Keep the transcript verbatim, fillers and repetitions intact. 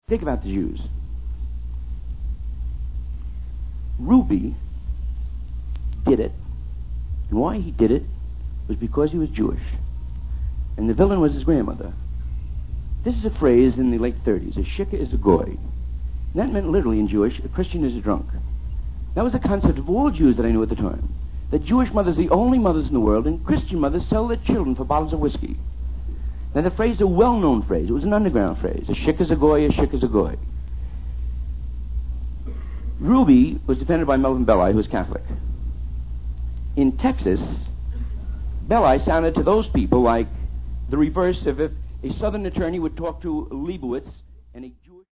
Think about the Jews. Ruby did it, and why he did it was because he was Jewish, and the villain was his grandmother. This is a phrase in the late thirties. A shikha is a goy. And that meant literally in Jewish, a Christian is a drunk. That was the concept of all Jews that I knew at the time. That Jewish mothers are the only mothers in the world, and Christian mothers sell their children for bottles of whiskey. Now the phrase is a well-known phrase. It was an underground phrase. A shikha is a goy, a shikha is a goy. Ruby was defended by Melvin Belli, who was Catholic. In Texas, Belli sounded to those people like the reverse of if a Southern attorney would talk to Leibowitz and a